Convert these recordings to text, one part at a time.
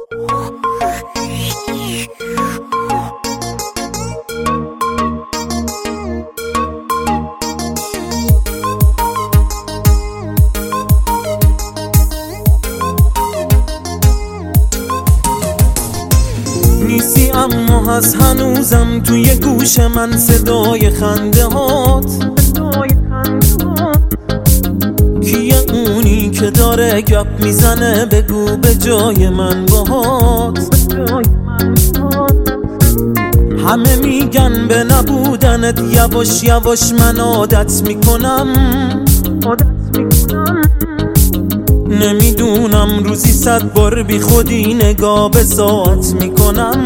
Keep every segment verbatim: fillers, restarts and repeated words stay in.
نیستی اما هست هنوزم توی گوش من صدای خنده هات. کیه اونی که داره گپ میزنه بگو به جای من باهات. همه میگن به نبودنت یواش یواش من عادت میکنم. نمیدونم روزی صد بار بی خودی نگاه به ساعت میکنم.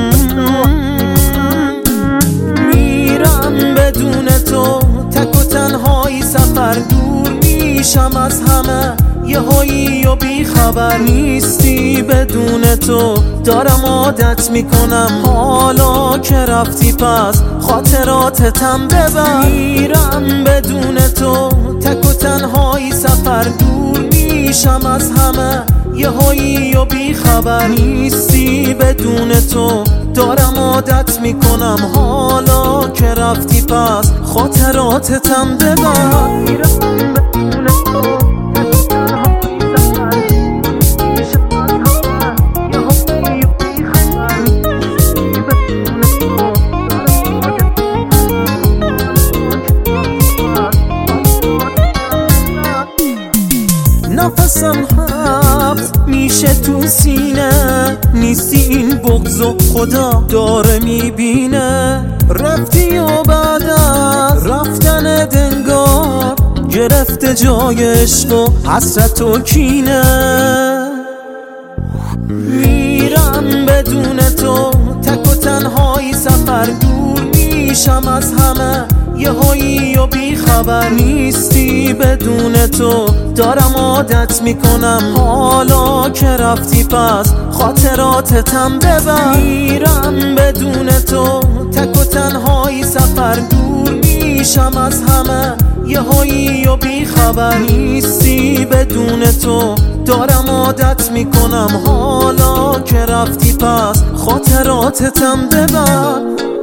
میرم بدون تو تک و تنهایی سفر دور میشم از همه یه هایی و بی خبر نیستی. بدون تو دارم عادت میکنم حالا که رفتی پس خاطراتتم ببر. میرم بدون تو تک و تنهایی سفر دور میشم از همه یه هایی و بی خبر نیستی. بدون تو دارم عادت میکنم حالا که رفتی پس خاطراتتم ببر. میرم بدون تو نفسم هفت میشه تو سینه. نیستی این بغض و خدا داره میبینه. رفتی و بعد از رفتن دنگار گرفته جای عشق و حسرت و کینه. میرم بدون تو تک و تنهایی سفر دور میشم از همه یه هایی و بی خبر نیستی. بدون تو دارم عادت میکنم حالا که رفتی پس خاطراتتم ببر. میرم بدون تو تک و تنهایی سفر دور میشم از همه یه هایی و بی خبر نیستی. بدون تو دارم عادت میکنم حالا که رفتی پس خاطراتتم ببر.